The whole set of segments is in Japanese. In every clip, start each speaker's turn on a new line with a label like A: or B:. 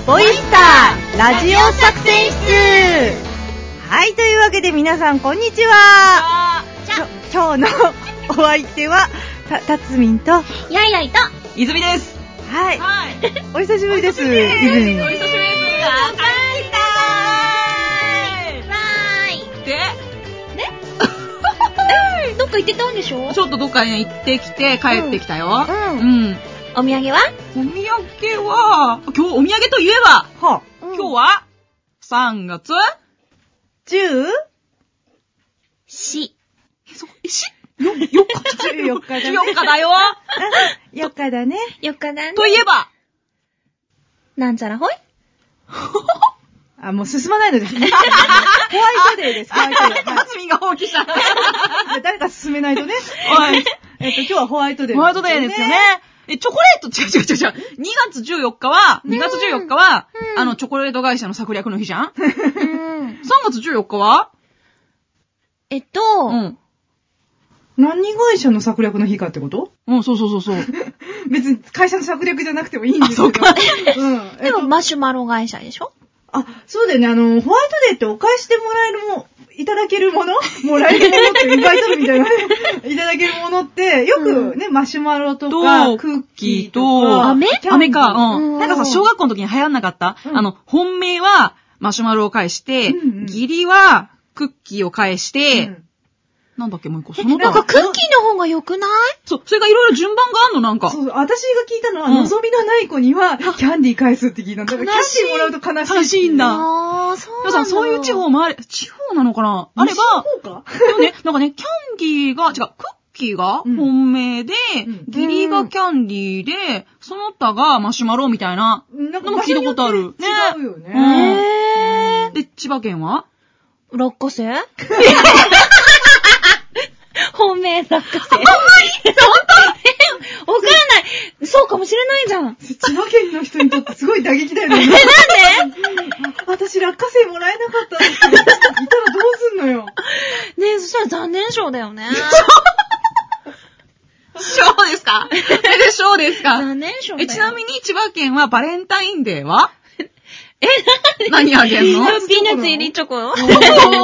A: ボイスターラジオ作戦室。はい、というわけで皆さんこんにちは。今日のお相手はたつみんと
B: やいやいと
C: 泉です。
A: はい、お久しぶりです。泉。
C: お久しぶりです。
B: わーい
C: で
B: どっか行ってたんでしょ？
C: ちょっとどっかに行ってきて帰ってきたよ。
B: お土産は？
C: お土産は、今日お土産といえば、今日は3月
A: 14
C: 4日14日だよ。
A: 4日だね。
B: 4日だね。
C: といえば、
B: なんちゃらほい
A: もう進まないのです。ホワイトデーです。ホワイトデー。
C: たつみが放棄した。
A: 誰か進めないとね。今日はホワイトデー。
C: ホワイトデーですよね。チョコレート、違う。2月14日は、チョコレート会社の策略の日じゃん ?3 月14日は
A: 何会社の策略の日かってこと？
C: そう。
A: 別に会社の策略じゃなくてもいいんですけど。
C: そうか。
B: でもマシュマロ会社でしょ？
A: そうだよね。ホワイトデーってお返しでもらえるいただけるものもらえるものってバイトみたいなね。いただけるものって、よくね、マシュマロとか、クッキーとか、
C: 飴か。なんかさ、小学校の時に流行んなかった？本命はマシュマロを返して、義理はクッキーを返して、なんだっけ、もう一個。
B: なんかクッキーの方が良くない？
C: そう、それがいろいろ順番があんの、なんか。
A: そう、私が聞いたのは、望みのない子には、キャンディー返すって聞いたんだから、キャンディーもらうと悲しいんだ。
C: そういう地方もあれ、地方なのかなあれば、でもね、なんかね、キャンディーが、クッキーが本命で、義理がキャンディーで、その他がマシュマロみたいな、のも聞いたことある。
A: 違うよね。
C: で、千葉県は
B: 落花生本命落花生。本当？わからない。そうかもしれないじゃん。
A: 千葉県の人にとってすごい打撃だよね。
B: なんで？
A: 私落花生もらえなかったんですけど、いたらどうすんのよ。
B: ねえ、そしたら残念賞だよね。
C: 賞ですか？賞ですか？
B: 残念賞だよ。
C: ちなみに千葉県はバレンタインデーは何あげんの？
B: ピーナッツ入りチョコよ。
A: そう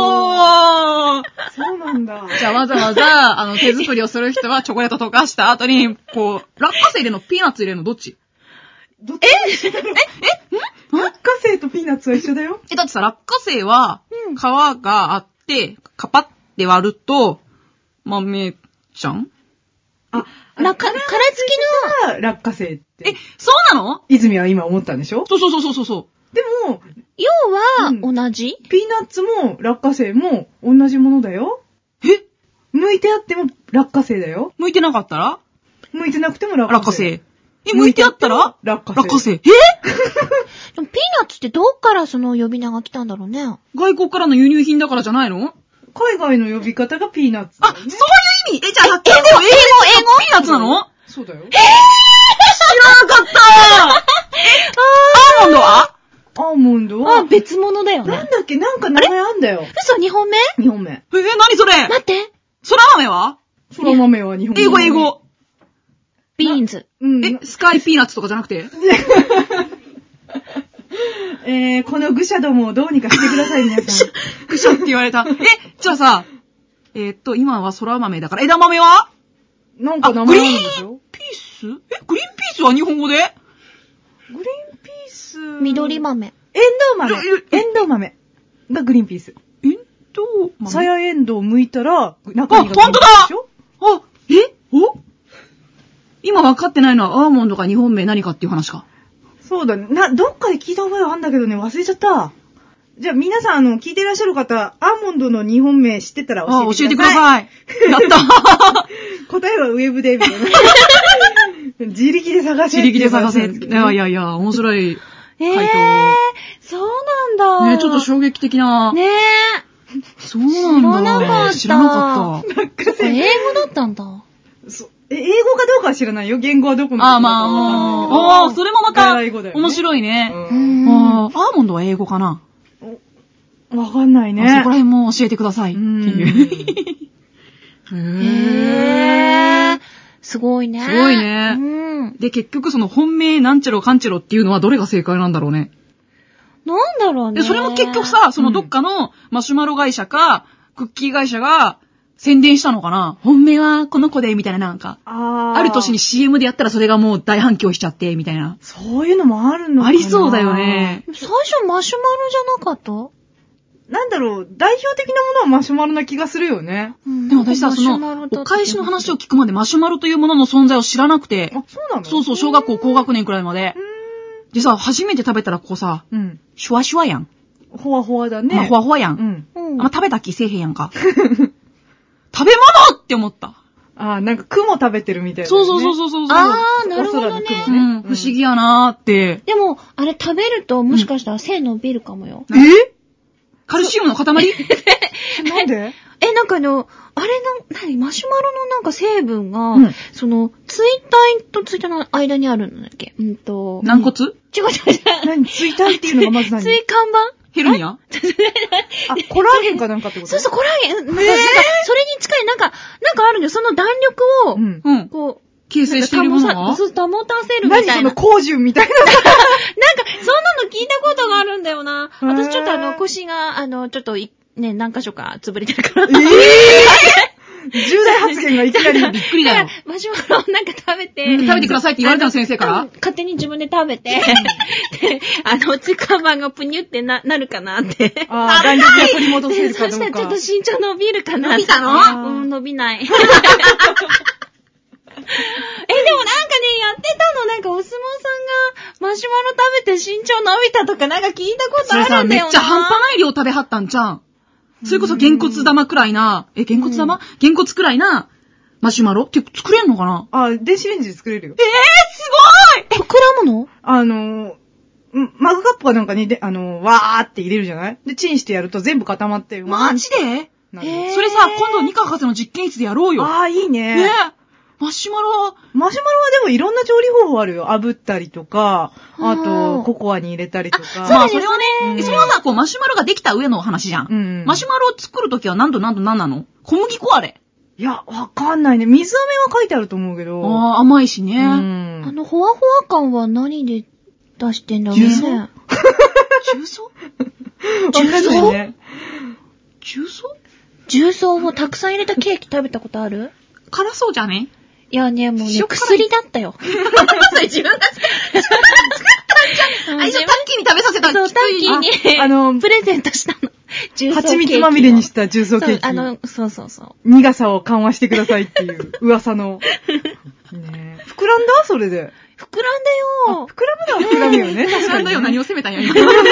A: なんだ。
C: じゃあわざわざ、手作りをする人はチョコレート溶かした後に、こう、落花生入れるの、ピーナッツ入れるの、どっち？
A: 落花生とピーナッツは一緒だよ。
C: だってさ、落花生は、皮があって、カパって割ると、豆ちゃん？
B: 殻付き
A: の落花生って。
C: そうなの？
A: 泉は今思ったんでしょ？
C: そう。
A: でも、
B: 要は、同じ？
A: ピーナッツも落花生も同じものだよ。剥いてあっても落花生だよ。
C: 剥いてなかったら？
A: 剥いてなくても落花生。
C: 剥いてあったら？
A: 落花生。
B: でもピーナッツってどっからその呼び名が来たんだろうね。
C: 外国からの輸入品だからじゃないの？
A: 海外の呼び方がピーナッツだよね。
C: そういう意味？じゃあ、英語ピーナッツなの？
A: そうだよ。
C: 知らなかったアーモンドは？
A: アーモンドは
B: 別物だよね。
A: なんだっけ？なんか名前あんだよ。
B: 嘘、2本目？
A: 2本目。
C: 何それ？
B: 待って。
C: 空豆は？
A: 空豆は2本目。
C: 英語。
B: ビーンズ。
C: スカイピーナッツとかじゃなくて
A: この愚者どもをどうにかしてください、皆さん。
C: 愚者って言われた。じゃあさ、今は空豆だから、枝豆は？
A: なんか名前あるんでしょ？
C: グリーンピース？グリーンピースは日本語で？
A: グリーンピース。
B: 緑豆。
A: エンドウ豆がグリーンピース。
C: エンドウ豆？
A: さやエンドウ剥いたら、中身が
C: ほんとだ！今分かってないのはアーモンドが日本名何かっていう話か。そうだね。どっかで聞いた覚えはあんだけどね、忘れちゃった。じゃあ皆さん聞いてらっしゃる方、アーモンドの日本名知ってたら教えてください。やった答えはウェブで、みたいな。自力で探せ。いや、面白い回答。
B: そうなんだ。
C: ね、ちょっと衝撃的な。
B: ねえ。
C: そうなんだ。知らなかった。
B: 英語だったんだ。
A: 英語かどうかは知らないよ。言語はどこの
C: それもまた、面白いね。アーモンドは英語かな？
A: わかんないね。
C: そこら辺も教えてください。っていう。
B: すごいね。
C: すごいね。で、結局その本命なんちゃろかんちゃろっていうのはどれが正解なんだろうね。
B: なんだろうね。
C: で、それも結局さ、そのどっかのマシュマロ会社か、クッキー会社が宣伝したのかな。本命はこの子で、みたいななんか。ある年に CM でやったらそれがもう大反響しちゃって、みたいな。
A: そういうのもあるのかな。
C: ありそうだよね。
B: 最初マシュマロじゃなかった？
A: なんだろう、代表的なものはマシュマロな気がするよね。
C: でも私さ、その、お返しの話を聞くまでマシュマロというものの存在を知らなくて。
A: あ、そうなの？
C: そうそう、小学校高学年くらいまで。でさ、初めて食べたらこうさ、シュワシュワやん。
A: ほわほわだね。
C: まあ、ほわほわやん。食べた気せえへんやんか。食べ物って思った。
A: なんか雲食べてるみたいな、ね。
C: そう。
B: なるほどね。
C: 不思議やなーって。
B: でも、あれ食べるともしかしたら背伸びるかもよ。
C: カルシウムの塊
A: なんで？
B: なんかあれマシュマロのなんか成分が、その、椎体と椎体の間にあるんだっけ？
C: 軟骨？
B: 違う。
A: 何？椎体っていうのがまず何？
B: 椎間板？
C: ヘルニア？
A: コラーゲンかなんかってこと？
B: そう、コラーゲン。なんかそれに近い、なんかあるんだよ。その弾力を、こう、
C: 形成してるものが
B: 保たせるみたいな。
A: 何その高純みたいな。
B: なんか、そんなの聞いたことがあるんだよな。私ちょっと腰が、ちょっと、ね、何箇所か潰れてるから。
A: 重大発言がいきなり。
C: びっくりだよ。
B: マシュマロなんか食べて。
C: 食べてくださいって言われたの先生から？
B: 勝手に自分で食べて。で、椎間板がプニュってなるかなって。
A: 弾力が取り戻せるかどうか。
B: そしたらちょっと身長伸びるかな。
C: 伸びたの？
B: 伸びない。でもなんかね、やってたの、なんかお相撲さんがマシュマロ食べて身長伸びたとかなんか聞いたことあるんだよな。それさ、
C: めっちゃ半端ない量食べはったんちゃん。それこそげんこつ玉くらいな、げんこつくらいなマシュマロって作れんのかな？
A: 電子レンジで作れるよ。
B: すごい！膨らむの？
A: マグカップかなんかにわーって入れるじゃない？で、チンしてやると全部固まって。
C: マジで？それさ、今度ニカ博士の実験室でやろうよ。
A: いいね。
C: ねマシュマロは
A: でもいろんな調理方法あるよ。炙ったりとか、あと、ココアに入れたりとか。
C: まあ、それはね、それはさ、こう、マシュマロができた上の話じゃん。マシュマロを作るときは何なの？小麦粉あれ？
A: いや、わかんないね。水飴は書いてあると思うけど。
C: 甘いしね。
B: ほわほわ感は何で出してんだろうね。
C: 重曹？
A: わかんないね。
B: 重曹をたくさん入れたケーキ食べたことある？
C: 辛そうじゃね？
B: いやね、もうね、薬だったよ。
C: それ自分が作ったんじゃん。タッキーに食べさせた
B: そう、タッキーに、プレゼントしたの。
A: 蜂蜜まみれにした重曹ケーキ。
B: そう。
A: 苦さを緩和してくださいっていう噂の。ね、膨らんだ？それで。
B: 膨らんだよ。
A: 膨らむのは膨らむよね。
C: 膨らんだよ。何を責めたんや、今。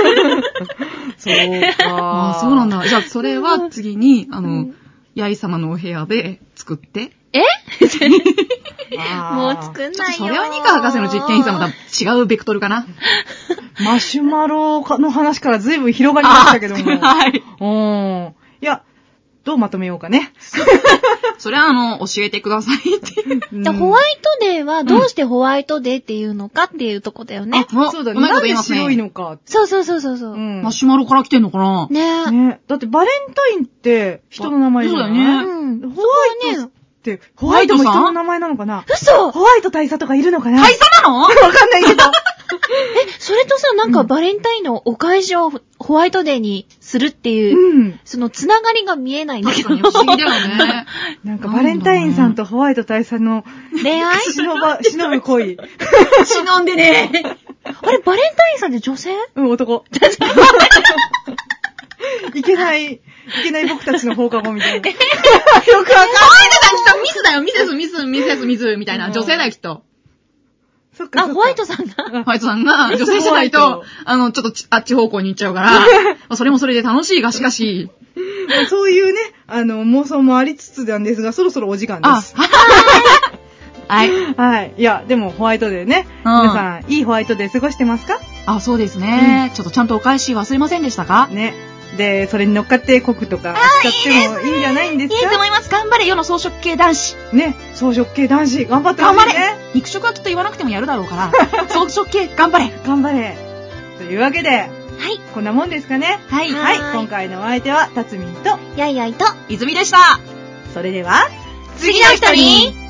A: そうか。
C: そうなんだ。じゃあ、それは次に、ヤイ様のお部屋で作って。
B: もう作んないよ。
C: それはニカ博士の実験室はまた違うベクトルかな。
A: マシュマロの話から随分広がりましたけども。
C: はい。
A: いや、どうまとめようかね。
C: それは教えてくださいって
B: ホワイトデーはどうしてホワイトデーっていうのかっていうとこだよね。
A: そうだね。なんで白いのか。
B: そう。
C: マシュマロから来てんのかな？
B: ね。
A: だってバレンタインって人の名前じゃない？
C: そうだよ
A: ね。ホワイトも人の名前なのかな？
B: 嘘！
A: ホワイト大佐とかいるのかな？
C: 大佐なの？
A: わかんないけど。
B: それとさ、なんかバレンタインのお返しをホワイトデーにするっていう、そのつながりが見えないんだけど。
C: 不思議だよね。
A: なんかバレンタインさんとホワイト大佐の
B: 恋愛？
A: 忍ぶ恋。
C: 忍んでね。
B: あれ、バレンタインさんって女性？
A: 男。いけない僕たちの放課後みたいな。よくわかんない。
C: ホワイトさんきっとミスだよ。ミスみたいな。女性だよ、きっと。
A: そっか。
B: ホワイトさん
C: が女性じゃないと、ちょっとあっち方向に行っちゃうから、それもそれで楽しいがしかし。
A: そういうね、妄想もありつつなんですが、そろそろお時間です。はい。いや、でもホワイトデーね。皆さん、いいホワイトデー過ごしてますか？
C: そうですね。ちょっとちゃんとお返し忘れませんでしたか？
A: ね。で、それに乗っかってコクとか使ってもいいんじゃないんですか？
C: いいと思います。頑張れ、世の草食系男子。
A: ね、草食系男子、頑張ってほしいね。
C: 頑張れ。肉食はきっと言わなくてもやるだろうから、草食系、頑張れ。
A: というわけで、こんなもんですかね。はい。今回のお相手は、たつみんと、
B: やいやいと、
C: いずみでした。
A: それでは、
B: 次の人に、